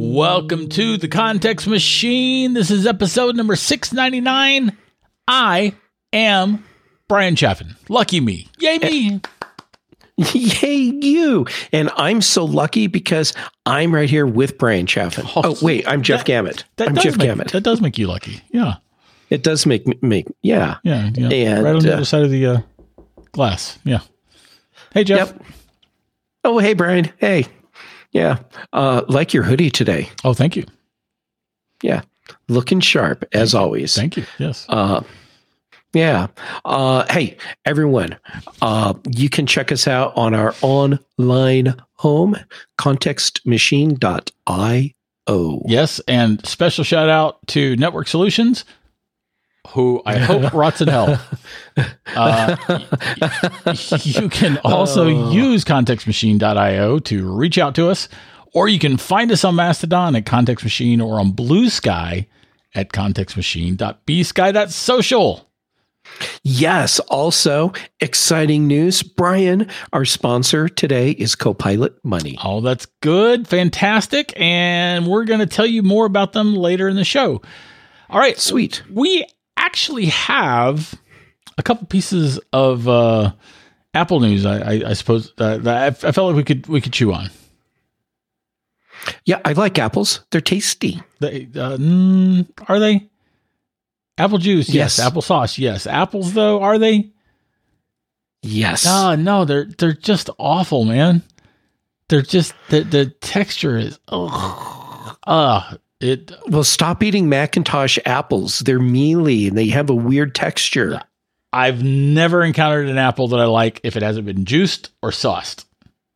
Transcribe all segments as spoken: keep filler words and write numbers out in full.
Welcome to the Context Machine. This is episode number six ninety-nine. I am Brian Chaffin. Lucky me. Yay me. Yay you. And I'm so lucky because I'm right here with Brian Chaffin. Oh, oh wait, I'm Jeff that, Gamet. That I'm does Jeff make, Gamet. That does make you lucky. Yeah. It does make me, make, yeah. Yeah. yeah. And, right on the uh, other side of the uh, glass. Yeah. Hey, Jeff. Yep. Oh, hey, Brian. Hey. Yeah. Uh, like your hoodie today. Oh, thank you. Yeah. Looking sharp, as always. Thank you. Yes. Uh, yeah. Uh, hey, everyone, uh, you can check us out on our online home, context machine dot io. Yes. And special shout out to Network Solutions, who I hope rots in hell. Uh, y- you can also Oh. use context machine dot io to reach out to us, or you can find us on Mastodon at Context Machine or on Blue Sky at context machine dot b sky dot social. Yes. Also, exciting news. Brian, our sponsor today is Copilot Money. Oh, that's good. Fantastic. And we're going to tell you more about them later in the show. All right. Sweet. We actually have a couple pieces of uh, Apple news, I, I, I suppose, uh, that I, I felt like we could we could chew on. Yeah, I like apples. They're tasty. They, uh, mm, are they? Apple juice, yes. Yes. Applesauce, yes. Apples, though, are they? Yes. Oh, no, they're they're just awful, man. They're just the the texture is ugh. Uh, it. Well, stop eating Macintosh apples. They're mealy and they have a weird texture. I've never encountered an apple that I like if it hasn't been juiced or sauced.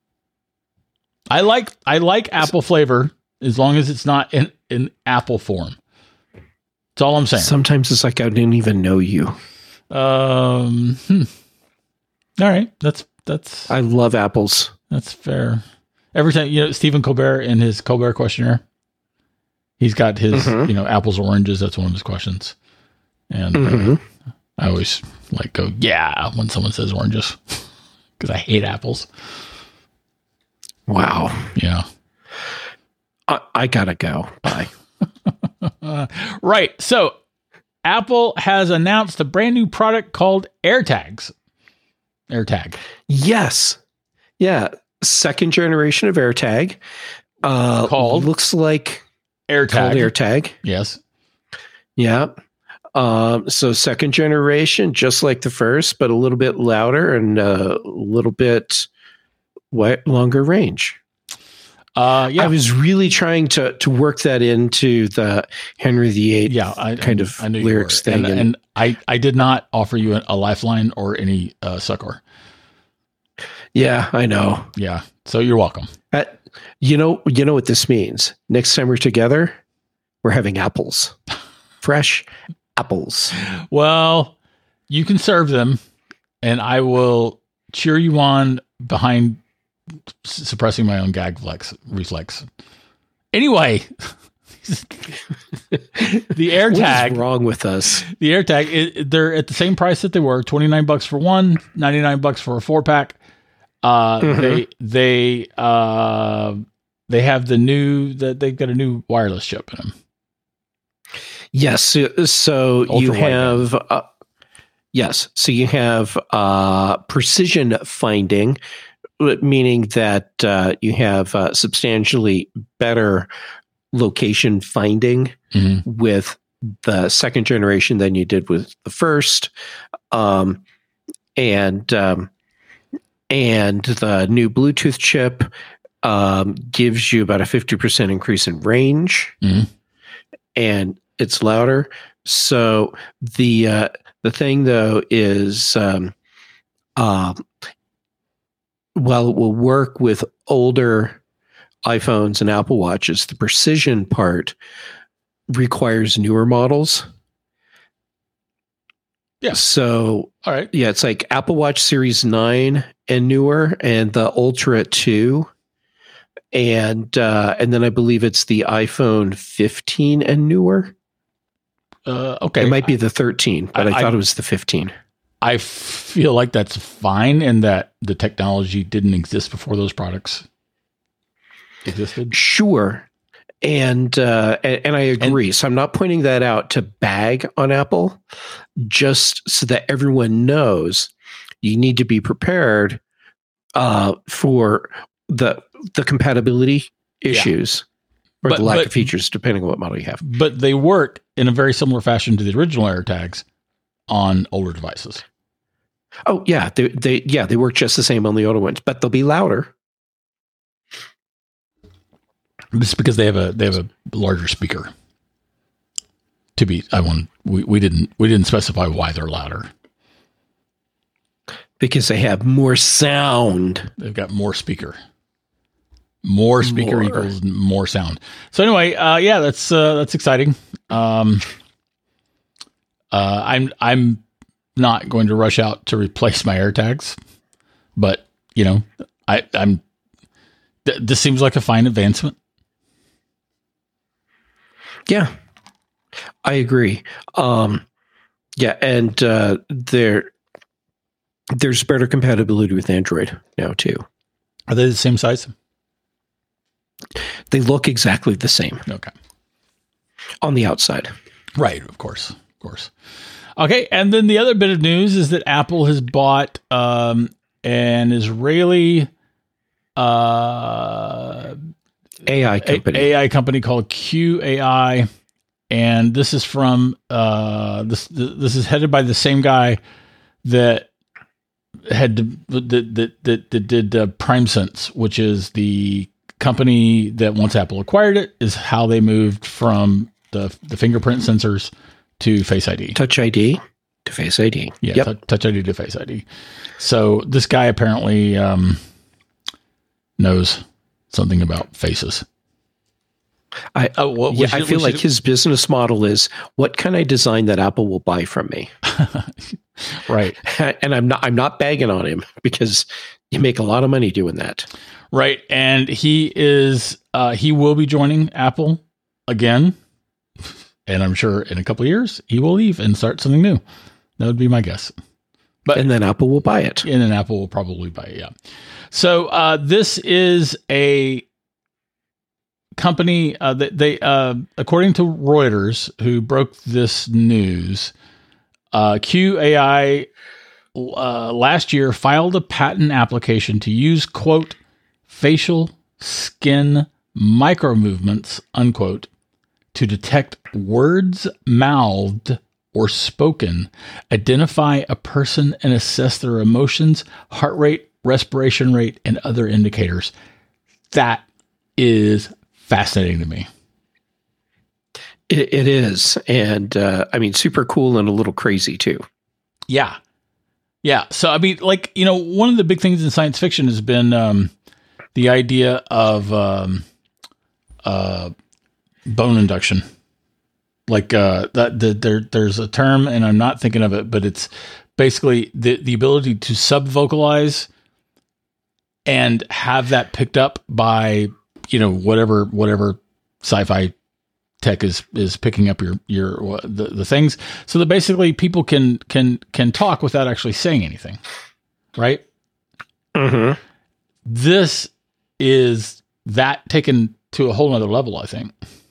I like I like apple flavor as long as it's not in, in apple form. That's all I'm saying. Sometimes it's like I didn't even know you. Um. Hmm. All right. That's that's I love apples. that's fair. Every time, you know, Stephen Colbert in his Colbert questionnaire, he's got his Mhm. you know apples or oranges. That's one of his questions, and uh, Mhm. I always like go yeah when someone says oranges because I hate apples. Wow. Yeah. I, I gotta go. Bye. Uh, right. So Apple has announced a brand new product called AirTags. AirTag. Yes. Yeah. Second generation of AirTag. Uh, Called? looks like AirTag. called AirTag. Yes. Yeah. Um, so second generation, just like the first, but a little bit louder and uh, a little bit what longer range. Uh, yeah. I was really trying to to work that into the Henry the Eighth yeah. I, kind I, of I knew you lyrics were. thing. And, and- and I, I did not offer you a, a lifeline or any uh, succor. yeah, I know. Yeah. So you're welcome. Uh, you know, you know what this means. Next time we're together, we're having apples, fresh apples. Well, you can serve them, and I will cheer you on behind s- suppressing my own gag flex, reflex. Anyway, the AirTag. What is wrong with us? The AirTag, it, they're at the same price that they were, twenty-nine bucks for one, ninety-nine bucks for a four pack. Uh, Mhm. they, they, uh, they have the new, that they've got a new wireless chip in them. Yes. So, so you Ultra have, uh, yes. So you have uh, precision finding, meaning that uh, you have uh, substantially better location finding Mhm. with the second generation than you did with the first. Um, and, um, and the new Bluetooth chip um, gives you about a fifty percent increase in range, Mhm. and it's louder. So the uh, the thing though is, um, uh, while it will work with older iPhones and Apple Watches, the precision part requires newer models. Yeah. So All right. yeah, it's like Apple Watch Series nine and newer, and the Ultra two, and uh, and then I believe it's the iPhone fifteen and newer. Uh, okay. It might be the thirteen, but I, I- thought it was the fifteen. I feel like that's fine and that the technology didn't exist before those products existed. Sure. And, uh, and and I agree. And, so I'm not pointing that out to bag on Apple, just so that everyone knows you need to be prepared uh, for the the compatibility issues yeah. or but, the lack but, of features, depending on what model you have. But they work in a very similar fashion to the original AirTags on older devices. Oh yeah, they they yeah they work just the same on the older ones, but they'll be louder. This is because they have a they have a larger speaker. To be, I want we, we didn't we didn't specify why they're louder. Because they have more sound. They've got more speaker. More speaker more. equals more sound. So anyway, uh, yeah, that's uh, that's exciting. Um, uh, I'm I'm not going to rush out to replace my AirTags, but you know, I I'm th- this seems like a fine advancement. Yeah, I agree. Um, yeah, and uh, there, there's better compatibility with Android now too. Are they the same size? They look exactly the same. Okay. On the outside. Right, of course. Of course. Okay, and then the other bit of news is that Apple has bought um, an Israeli uh, A I company. A I company called Q A I, and this is from uh, this. This is headed by the same guy that had that that that, that did uh, PrimeSense, which is the company that once Apple acquired it, is how they moved from the the fingerprint sensors to Face I D, Touch I D to Face I D. Yeah, yep. t- Touch I D to Face I D. So this guy apparently um, knows something about faces. I uh, what, yeah, I feel like do? his business model is, what can I design that Apple will buy from me? Right. And I'm not I'm not bagging on him, because you make a lot of money doing that. Right. And he is uh, he will be joining Apple again. And I'm sure in a couple of years he will leave and start something new. That would be my guess. But and then Apple will buy it. And then Apple will probably buy it, yeah. So uh, this is a company uh, that they, uh, according to Reuters, who broke this news, uh, Q A I uh, last year filed a patent application to use, quote, facial skin micro movements, unquote, to detect words mouthed or spoken, identify a person and assess their emotions, heart rate, respiration rate, and other indicators. That is fascinating to me. It, it is. And uh, I mean, super cool and a little crazy too. Yeah. Yeah. So, I mean, like, you know, one of the big things in science fiction has been um, the idea of um, uh, bone induction. Like uh, that, the, there, there's a term, and I'm not thinking of it, but it's basically the, the ability to subvocalize and have that picked up by, you know, whatever whatever sci-fi tech is is picking up your your the, the things, so that basically people can can can talk without actually saying anything, right? Mm-hmm. This is that taken to a whole nother level, I think.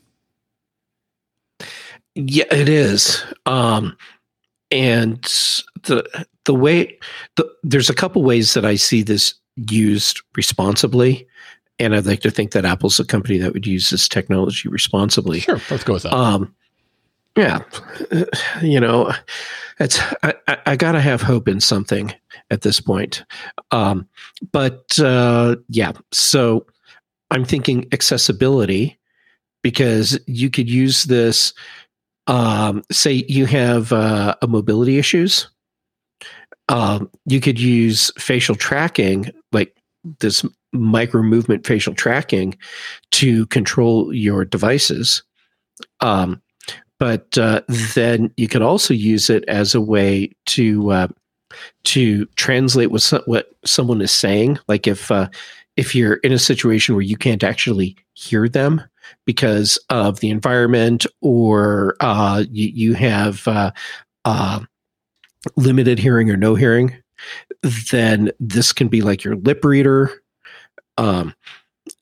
Yeah, it is. Um, and the the way the, there's a couple ways that I see this used responsibly, and I'd like to think that Apple's a company that would use this technology responsibly. Sure, let's go with that. Um, yeah, you know, it's I, I, I got to have hope in something at this point. Um, but uh, yeah, so I'm thinking accessibility, because you could use this. Um, say you have uh, a mobility issues. Um, you could use facial tracking, like this micro movement facial tracking, to control your devices. Um, but uh, then you could also use it as a way to uh, to translate what so- what someone is saying. Like if uh, if you're in a situation where you can't actually hear them because of the environment, or uh, you, you have uh, uh, limited hearing or no hearing, then this can be like your lip reader. Um,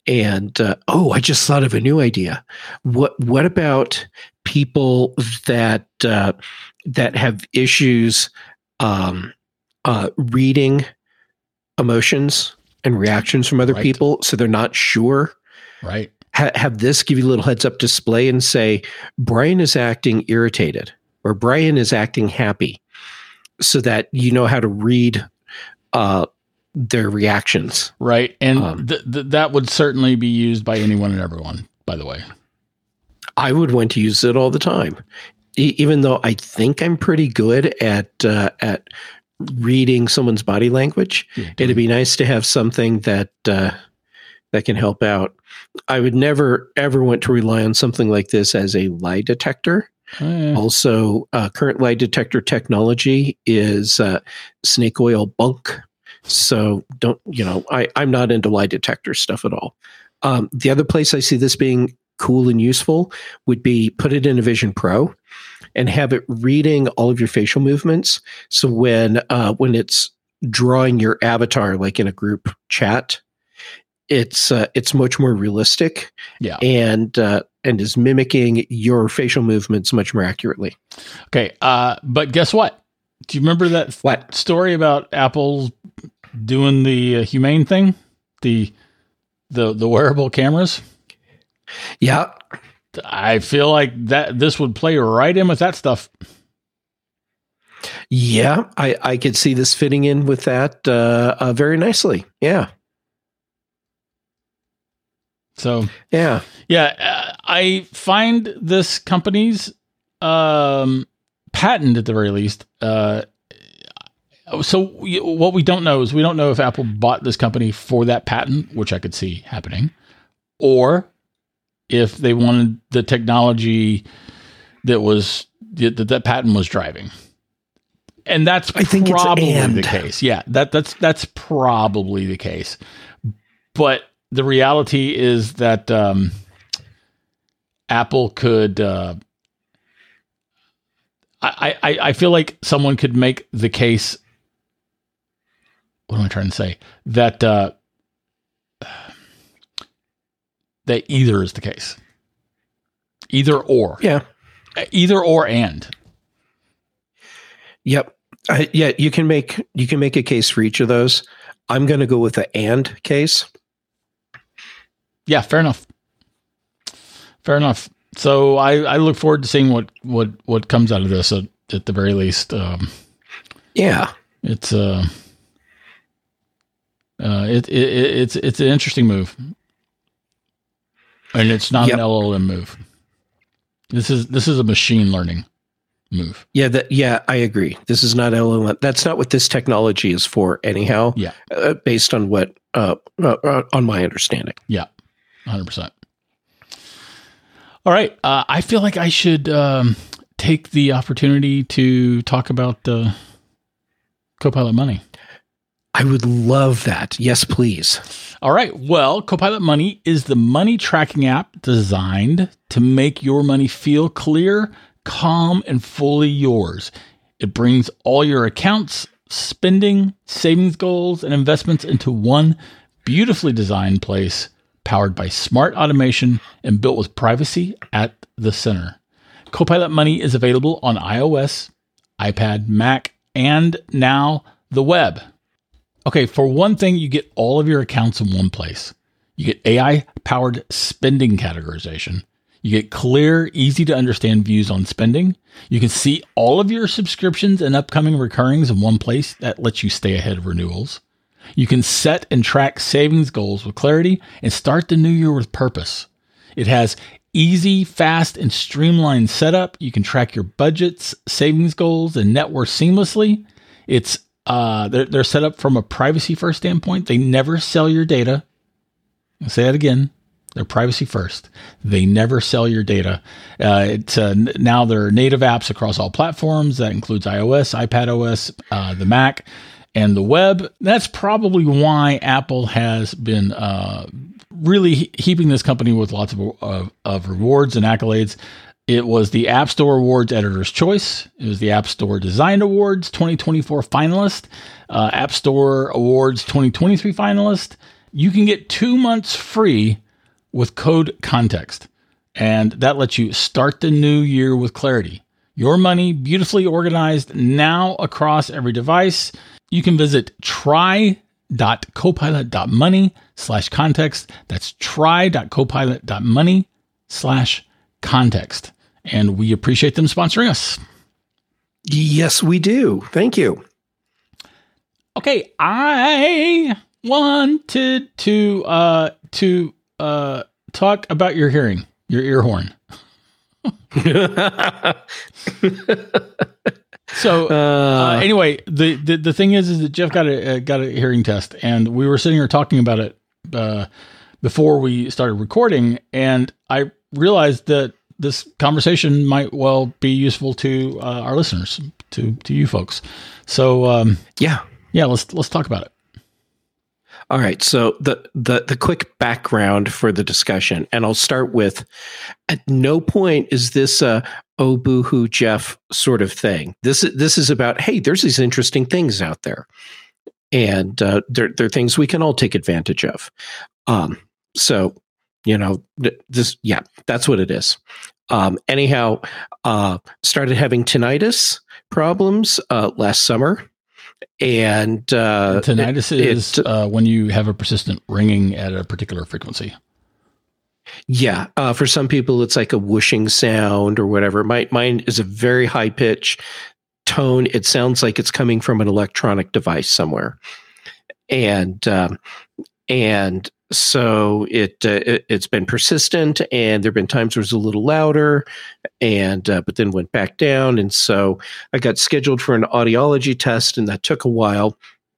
And uh, oh, I just thought of a new idea. What what about people that uh, that have issues um, uh, reading emotions and reactions from other Right. people, so they're not sure? Right. Ha- have this give you a little heads up display and say, Brian is acting irritated or Brian is acting happy, so that you know how to read uh, their reactions. Right. And Um, th- th- that would certainly be used by anyone and everyone, by the way. I would want to use it all the time, e- even though I think I'm pretty good at uh, at reading someone's body language. Yeah, It'd be nice to have something that uh, that can help out. I would never ever want to rely on something like this as a lie detector. Eh, Also, uh, current lie detector technology is uh, snake oil bunk. So don't, you know, I, I'm not into lie detector stuff at all. Um, the other place I see this being cool and useful would be put it in a Vision Pro and have it reading all of your facial movements. So when uh, when it's drawing your avatar, like in a group chat, it's uh, it's much more realistic. Yeah. and uh, and is mimicking your facial movements much more accurately. Okay. Uh, but guess what? Do you remember that What? story about Apple doing the uh, humane thing? The the the wearable cameras? Yeah, I feel like that this would play right in with that stuff. yeah, I I could see this fitting in with that uh, uh, very nicely. Yeah, So yeah. yeah, uh, I find this company's um, patent at the very least. Uh, so we, what we don't know is we don't know if Apple bought this company for that patent, which I could see happening, or if they wanted the technology that was that that patent was driving. And that's I think it's probably and. the case. Yeah, that that's that's probably the case. But the reality is that um, Apple could. Uh, I, I I feel like someone could make the case. What am I trying to say? That uh, that either is the case. Either or. Yeah. Either or and. Yep. I, yeah, you can make you can make a case for each of those. I'm going to go with the and case. Yeah, fair enough. Fair enough. So I, I look forward to seeing what, what, what comes out of this at, at the very least. Um, Yeah. it's uh, uh, it, it it's it's an interesting move, and it's not Yep. an L L M move. This is this is a machine learning move. Yeah, that yeah, I agree. This is not L L M. That's not what this technology is for anyhow. Yeah. Uh, based on what uh, uh, uh, on my understanding. Yeah, one hundred percent. All right. Uh, I feel like I should um, take the opportunity to talk about uh, Copilot Money. I would love that. Yes, please. All right. Well, Copilot Money is the money tracking app designed to make your money feel clear, calm, and fully yours. It brings all your accounts, spending, savings goals, and investments into one beautifully designed place, powered by smart automation and built with privacy at the center. Copilot Money is available on iOS, iPad, Mac, and now the web. Okay, for one thing, you get all of your accounts in one place. You get A I-powered spending categorization. You get clear, easy-to-understand views on spending. You can see all of your subscriptions and upcoming recurrings in one place. That lets you stay ahead of renewals. You can set and track savings goals with clarity and start the new year with purpose. It has easy, fast, and streamlined setup. You can track your budgets, savings goals, and net worth seamlessly. It's uh, they're, they're set up from a privacy first standpoint. They never sell your data. I'll say that again. They're privacy first. They never sell your data. Uh, it's uh, n- now there are native apps across all platforms. That includes iOS, iPadOS, uh, the Mac, and the web. That's probably why Apple has been uh, really he- heaping this company with lots of, of, of rewards and accolades. It was the App Store Awards Editor's Choice. It was the App Store Design Awards twenty twenty-four finalist, uh, App Store Awards twenty twenty-three finalist, you can get two months free with code CONTEXT. And that lets you start the new year with clarity. Your money beautifully organized now across every device. You can visit try.copilot.money slash context. That's try.copilot.money slash context. And we appreciate them sponsoring us. Yes, we do. Thank you. Okay, I wanted to uh, to uh, talk about your hearing, your ear horn. So uh, anyway, the, the the thing is, is that Jeff got a uh, got a hearing test, and we were sitting here talking about it uh, before we started recording, and I realized that this conversation might well be useful to uh, our listeners, to to you folks. So um, yeah, yeah, let's let's talk about it. All right. So the, the, the quick background for the discussion, and I'll start with, at no point is this a, oh, boo-hoo, Jeff sort of thing. This, this is about, hey, there's these interesting things out there. And uh, they're, they're things we can all take advantage of. Um, so, you know, this, yeah, that's what it is. Um, anyhow, uh, started having tinnitus problems uh, last summer. And uh, tinnitus it, is it, uh, when you have a persistent ringing at a particular frequency. Yeah. Uh, for some people, it's like a whooshing sound or whatever. My, mine is a very high pitch tone. It sounds like it's coming from an electronic device somewhere. And, um, and so it, uh, it, it's been persistent, and there've been times where it's a little louder, and, uh, but then went back down. And so I got scheduled for an audiology test, and that took a while.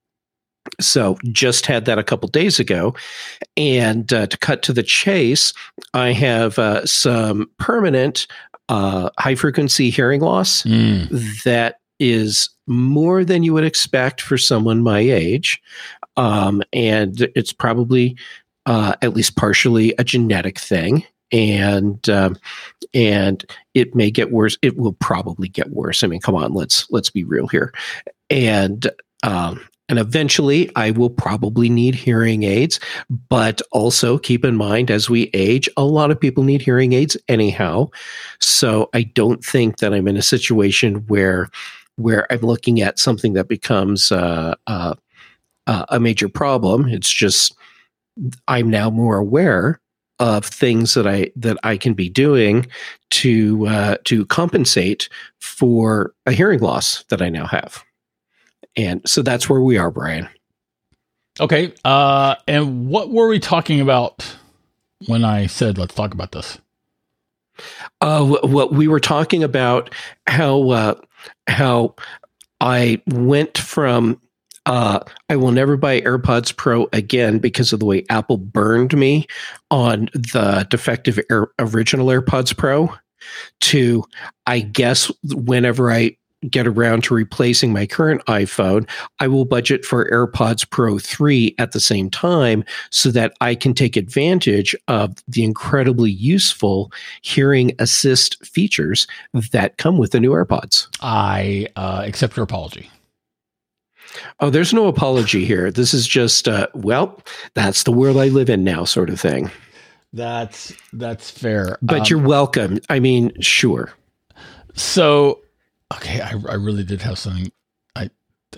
So just had that a couple days ago. And uh, to cut to the chase, I have uh, some permanent uh, high frequency hearing loss mm. that is more than you would expect for someone my age. Um, and it's probably uh, at least partially a genetic thing. And um, and it may get worse. It will probably get worse. I mean, come on, let's let's be real here. And um, and eventually, I will probably need hearing aids. But also keep in mind, as we age, a lot of people need hearing aids anyhow. So I don't think that I'm in a situation where where I'm looking at something that becomes uh, uh, uh, a major problem. It's just I'm now more aware of things that I that I can be doing to uh, to compensate for a hearing loss that I now have. And so that's where we are, Brian. Okay. Uh, and what were we talking about when I said, let's talk about this? Uh, what we were talking about how uh, how I went from Uh, I will never buy AirPods Pro again because of the way Apple burned me on the defective Air, original AirPods Pro, to, I guess, whenever I get around to replacing my current iPhone, I will budget for AirPods Pro three at the same time so that I can take advantage of the incredibly useful hearing assist features that come with the new AirPods. I uh, accept your apology. Oh, there's no apology here. This is just, uh, well, that's the world I live in now, sort of thing. That's that's fair. But um, you're welcome. I mean, sure. So, okay, I, I really did have something. I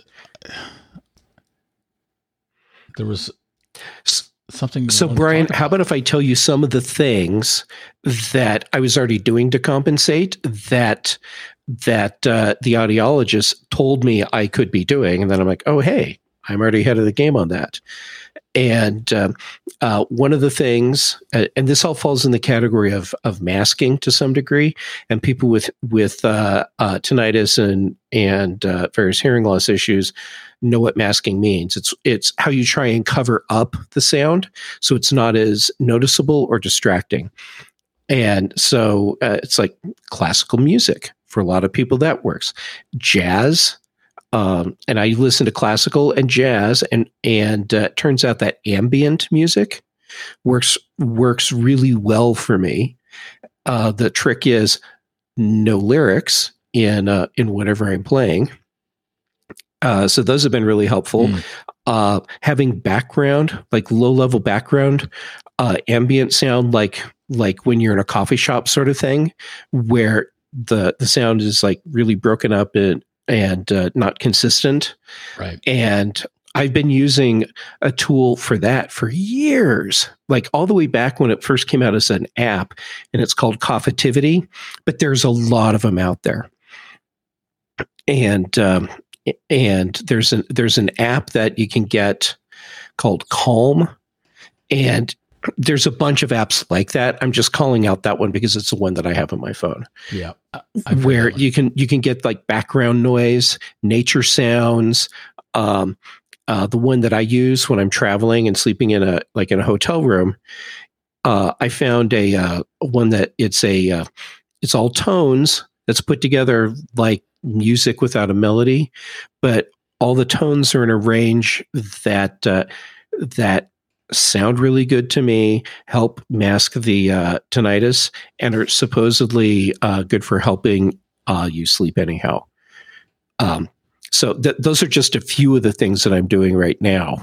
there was something. So, Brian, how about if I tell you some of the things that I was already doing to compensate that that uh, the audiologist told me I could be doing. And then I'm like, oh, hey, I'm already ahead of the game on that. And um, uh, one of the things, uh, and this all falls in the category of of masking to some degree, and people with with uh, uh, tinnitus and and uh, various hearing loss issues know what masking means. It's it's how you try and cover up the sound so it's not as noticeable or distracting. And so uh, it's like classical music. For a lot of people, that works. Jazz, um, and I listen to classical and jazz, and and uh, it turns out that ambient music works works really well for me. Uh, the trick is no lyrics in uh, in whatever I'm playing, Uh, so those have been really helpful. Mm. Uh, having background, like low level background, uh, ambient sound, like like when you're in a coffee shop sort of thing, where the the sound is like really broken up and and uh, not consistent. Right. And I've been using a tool for that for years, like all the way back when it first came out as an app, and it's called Coffitivity. But there's a lot of them out there, and um, and there's an there's an app that you can get called Calm, and there's a bunch of apps like that. I'm just calling out that one because it's the one that I have on my phone. Yeah, where you can you can get like background noise, nature sounds. Um, uh, the one that I use when I'm traveling and sleeping in a like in a hotel room, uh, I found a uh, one that it's a uh, it's all tones that's put together like music without a melody, but all the tones are in a range that uh, that. sound really good to me, help mask the uh, tinnitus, and are supposedly uh, good for helping uh, you sleep anyhow. Um, so th- those are just a few of the things that I'm doing right now.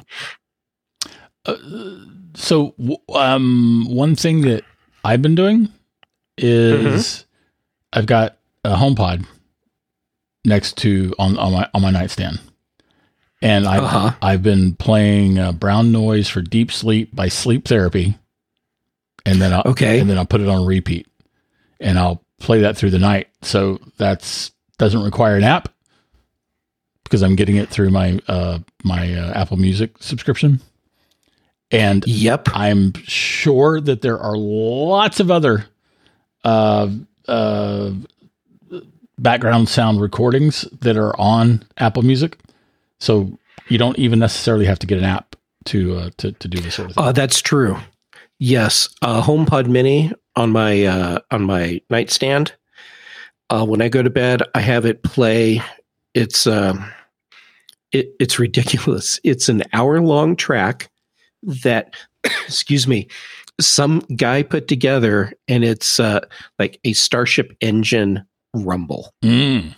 Uh, so um, one thing that I've been doing is mm-hmm. I've got a HomePod next to on, on my on my nightstand. And I've, uh-huh. I've been playing uh, Brown Noise for Deep Sleep by Sleep Therapy. And then I'll, okay. and then I'll put it on repeat. And I'll play that through the night. So that's doesn't require an app because I'm getting it through my uh, my uh, Apple Music subscription. And yep. I'm sure that there are lots of other uh, uh, background sound recordings that are on Apple Music. So you don't even necessarily have to get an app to uh, to to do this sort of thing. Uh, that's true. Yes, uh, HomePod Mini on my uh, on my nightstand. Uh, when I go to bed, I have it play. It's um, it, it's ridiculous. It's an hour long track that, excuse me, some guy put together, and it's uh, like a Starship engine rumble. Mm.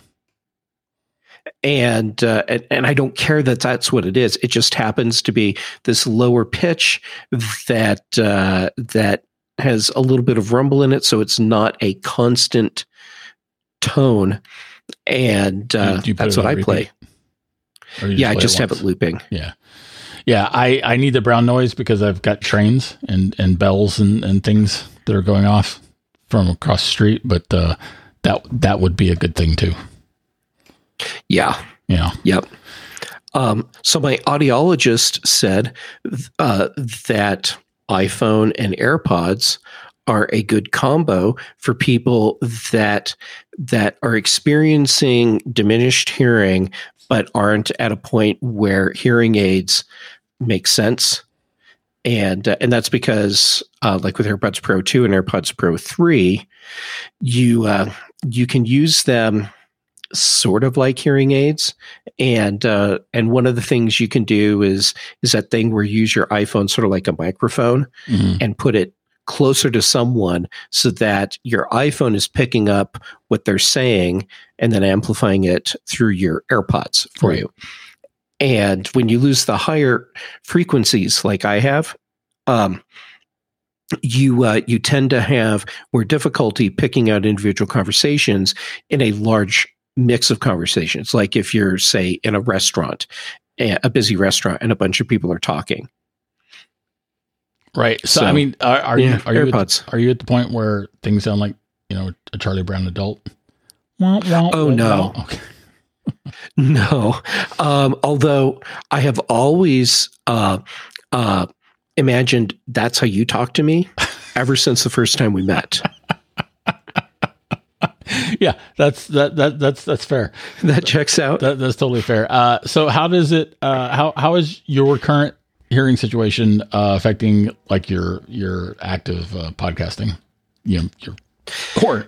And, uh, and and I don't care that that's what it is. It just happens to be this lower pitch that uh, that has a little bit of rumble in it, so it's not a constant tone. And uh, do you that's what I play. Yeah, I just have it looping. Yeah, yeah. I, I need the brown noise because I've got trains and, and bells and, and things that are going off from across the street. But uh, that that would be a good thing too. Yeah. Yeah. Yep. Um, so my audiologist said uh, that iPhone and AirPods are a good combo for people that that are experiencing diminished hearing but aren't at a point where hearing aids make sense. And uh, and that's because, uh, like with AirPods Pro two and AirPods Pro three, you uh, you can use them sort of like hearing aids, and uh, and one of the things you can do is is that thing where you use your iPhone sort of like a microphone mm-hmm. and put it closer to someone so that your iPhone is picking up what they're saying and then amplifying it through your AirPods for right. you. And when you lose the higher frequencies, like I have, um, you uh, you tend to have more difficulty picking out individual conversations in a large mix of conversations, like if you're, say, in a restaurant, a busy restaurant, and a bunch of people are talking. Right. So, so I mean, are, are yeah, you are you, at the, are you at the point where things sound like, you know, a Charlie Brown adult? Wah, wah, oh wah, no, wah. Okay. No. Um, although I have always uh, uh, imagined that's how you talk to me ever since the first time we met. Yeah, that's that that that's that's fair. That checks out. That, that's totally fair. Uh, so how does it? Uh, how how is your current hearing situation uh, affecting like your your active uh, podcasting? You know, your core.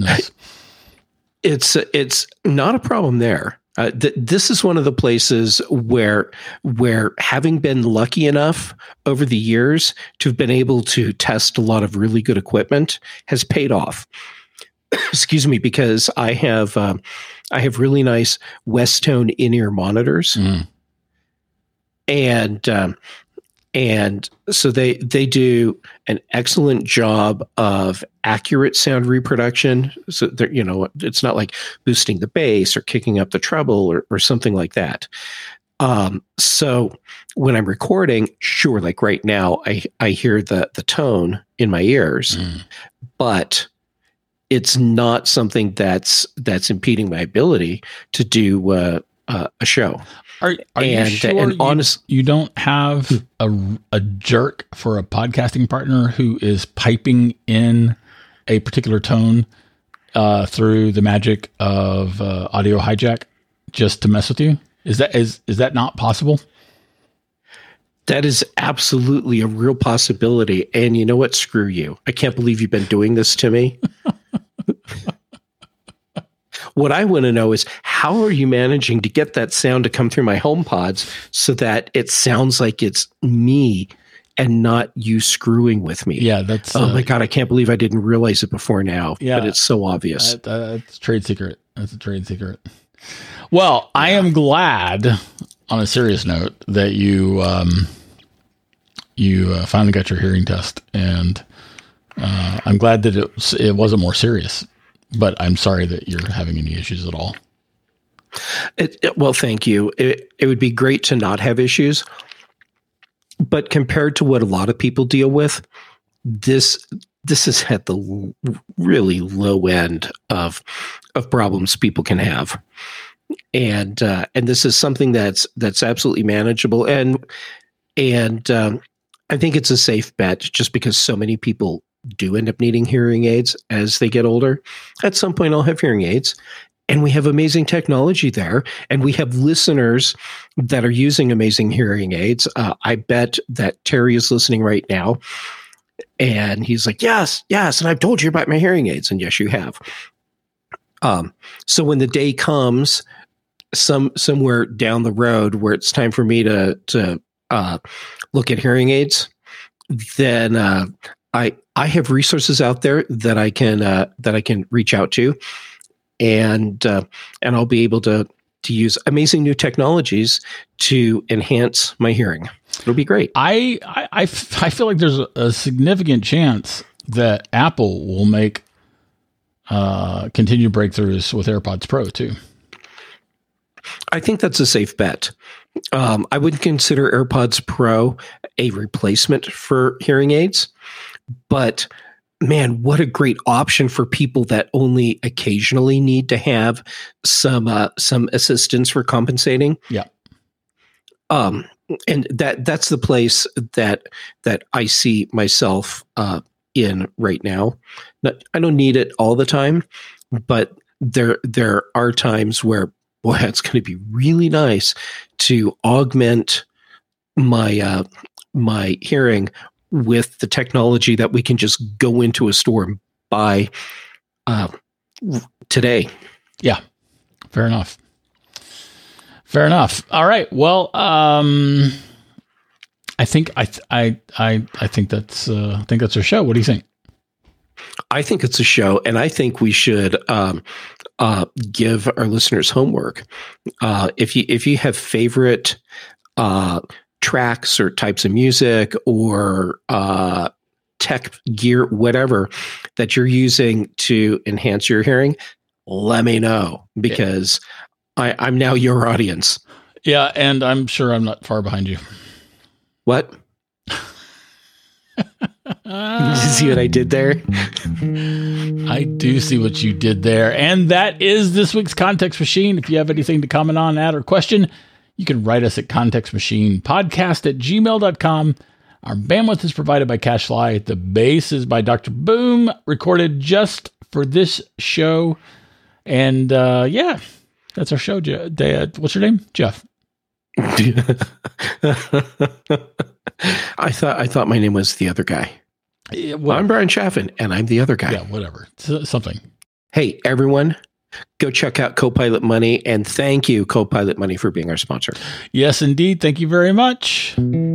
It's it's not a problem there. Uh, th- this is one of the places where where having been lucky enough over the years to have been able to test a lot of really good equipment has paid off. Excuse me, because I have um, I have really nice Westone in-ear monitors, Mm. and um, and so they they do an excellent job of accurate sound reproduction. So they're, you know, it's not like boosting the bass or kicking up the treble or, or something like that. Um, so when I'm recording, sure, like right now, I I hear the the tone in my ears, Mm. but it's not something that's that's impeding my ability to do uh, uh, a show. Are, are And- you sure and you, honest- you don't have a, a jerk for a podcasting partner who is piping in a particular tone uh, through the magic of uh, Audio Hijack just to mess with you? Is that is is that not possible? That is absolutely a real possibility. And you know what? Screw you. I can't believe you've been doing this to me. What I want to know is, how are you managing to get that sound to come through my HomePods so that it sounds like it's me and not you screwing with me? Yeah, that's Oh uh, my God, I can't believe I didn't realize it before now. Yeah. But it's so obvious. That, that's a trade secret. That's a trade secret. Well, I am glad, on a serious note, that you um, you uh, finally got your hearing test, and uh, I'm glad that it was, it wasn't more serious. But I'm sorry that you're having any issues at all. It, it- well, thank you. It, it would be great to not have issues. But compared to what a lot of people deal with, this this is at the l- really low end of of problems people can have, and uh, and this is something that's that's absolutely manageable, and and um, I think it's a safe bet just because so many people do end up needing hearing aids as they get older. At some point, I'll have hearing aids. And we have amazing technology there. And we have listeners that are using amazing hearing aids. Uh, I bet that Terry is listening right now. And he's like, yes, yes. And I've told you about my hearing aids. And yes, you have. Um, so when the day comes some somewhere down the road where it's time for me to, to uh, look at hearing aids, then uh, I I have resources out there that I can uh, that I can reach out to, and uh, and I'll be able to to use amazing new technologies to enhance my hearing. It'll be great. I I, I f- I feel like there's a, a significant chance that Apple will make uh, continued breakthroughs with AirPods Pro too. I think that's a safe bet. Um, I wouldn't consider AirPods Pro a replacement for hearing aids, but man, what a great option for people that only occasionally need to have some uh, some assistance for compensating. Yeah. Um, and that that's the place that that I see myself uh, in right now. Not, I don't need it all the time, but there there are times where, boy, it's going to be really nice to augment my uh, my hearing with the technology that we can just go into a store and buy uh, today. Yeah, fair enough. Fair enough. All right. Well, um, I think I th- I I I think that's uh, I think that's our show. What do you think? I think it's a show, and I think we should um, uh, give our listeners homework. Uh, if you if you have favorite uh, tracks or types of music or uh, tech gear, whatever that you're using to enhance your hearing, let me know, because I, I'm now your audience. Yeah, and I'm sure I'm not far behind you. What? Did you see what I did there? I do see what you did there. And that is this week's Context Machine. If you have anything to comment on, add, or question, you can write us at contextmachinepodcast at gmail dot com. Our bandwidth is provided by CashFly. The bass is by Doctor Boom, recorded just for this show. And uh, yeah, that's our show. Je- De- what's your name? Jeff. I thought I thought my name was the other guy. Yeah, Well, I'm Brian Chaffin, and I'm the other guy. yeah, whatever. S- something. Hey, everyone, go check out Copilot Money, and thank you, Copilot Money, for being our sponsor. Yes, indeed. Thank you very much.